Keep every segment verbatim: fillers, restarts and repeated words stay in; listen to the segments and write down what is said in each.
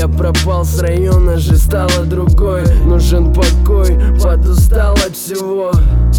Я пропал с района, жизнь стала другой. Нужен покой, подустал от всего.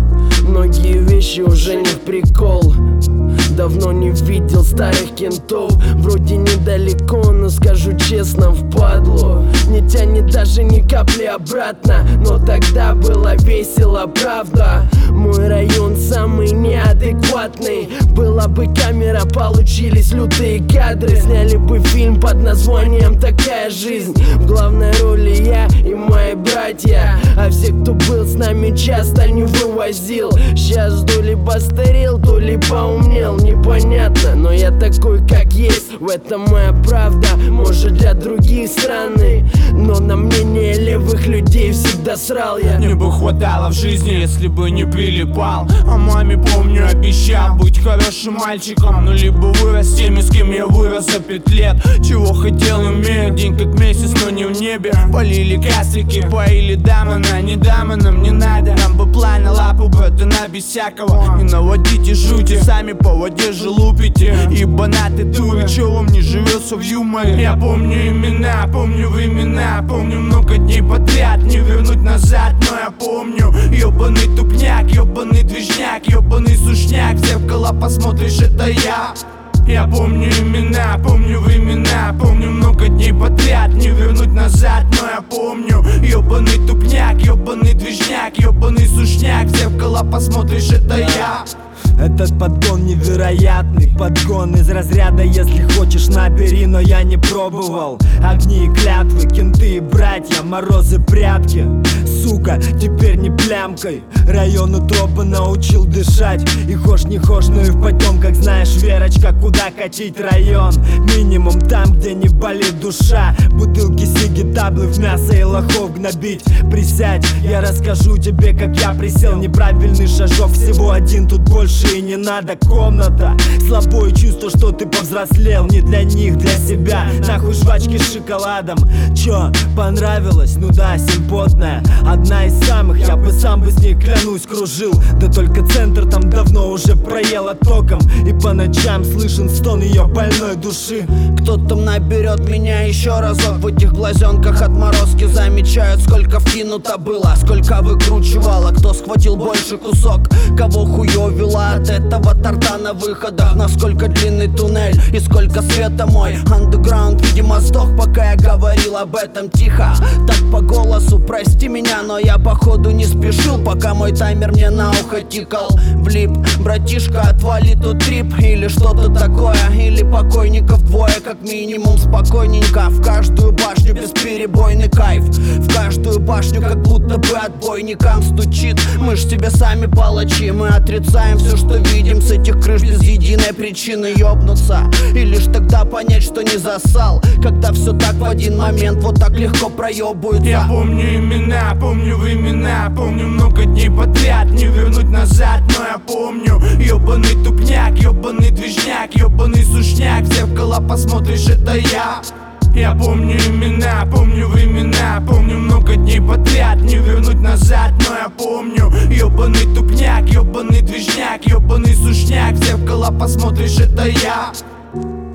Многие вещи уже не в прикол. Давно не видел старых кентов. Вроде недалеко, но скажу честно, впадло. Не тянет даже ни капли обратно. Но тогда было весело, правда. Мой район самый неадекватный. Была бы камера, получились лютые кадры. Сняли бы фильм под названием «Такая жизнь». В главной роли я и мои братья. А все, кто был с нами, часто не вывозил. Сейчас то ли постарел, то ли поумнел, непонятно, но я такой, как есть. В этом моя правда, может для других странный, но на мнение левых людей всегда срал я. Мне бы хватало в жизни, если бы не прилипал. А маме, помню, обещал быть хорошим мальчиком. Ну либо вырос теми, с кем я вырос за пять лет. Чего хотел, имею, день как месяц, но не в небе. Полили каслики, поили дамана, не даманам не надо. Нам бы планы лапу, братана, без всякого. Не наводите жути, сами по воде же лупите. Ебанаты дуры, чё вам не живется в юморе? Я помню имена, помню времена, помню много дней подряд. Не вернуть назад, но я помню. Ёбаный тупняк, ёбаный движняк, ёбаный сушняк. В зеркало посмотришь, это я. Я помню имена, помню времена, помню много дней подряд. Не вернуть назад, но я помню. Ёбаный тупняк, ёбаный движняк, ёбаный сушняк. В зеркало посмотришь, это я. Этот подгон невероятный, подгон из разряда «если хочешь, набери», но я не пробовал. Огни и клятвы, кенты и братья, морозы, прятки. Сука, теперь не плямкой. Район утропа научил дышать. И хошь не хошь, но и в потемках знаешь, Верочка, куда катить район. Минимум там, где не болит душа. Бутылки, сиги, таблы в мясо и лохов гнобить. Присядь, я расскажу тебе, как я присел. Неправильный шажок, всего один, тут больше и не надо. Комната, слабое чувство, что ты повзрослел. Не для них, для себя. Нахуй жвачки с шоколадом. Чё, понравилось? Ну да, симпотная. Одна из самых, я бы сам бы с ней, клянусь, кружил. Да только центр там давно уже проела током. И по ночам слышен стон ее больной души. Кто там наберет меня еще разок? В этих глазенках отморозки замечают, сколько вкинуто было, сколько выкручивало. Кто схватил больше кусок, кого хуёвило от этого торта на выходах. Насколько длинный туннель и сколько света мой андеграунд, видимо, сдох, пока я говорил об этом тихо. Так по голосу, прости меня, но я походу не спешил, пока мой таймер мне на ухо тикал. Влип, братишка, отвали тут трип или что-то такое. Или покойников двое, как минимум, спокойненько. В каждую башню бесперебойный кайф. В каждую башню как будто бы отбойникам стучит. Мы ж себе сами палачи, мы отрицаем все, что видим. С этих крыш без единой причины ёбнуться. И лишь тогда понять, что не засал, когда все так в один момент вот так легко проебывается. Я помню имена, помню времена, помню много дней подряд. Не вернуть назад, но я помню. Ёбаный тупняк, ёбаный движняк, ёбаный сушняк. В зеркало посмотришь, это я. Я помню имена, помню времена, помню много дней подряд. Не вернуть назад, но я помню. Ёбаный тупняк, ёбаный движняк, ёбаный сушняк. В зеркало посмотришь, это я.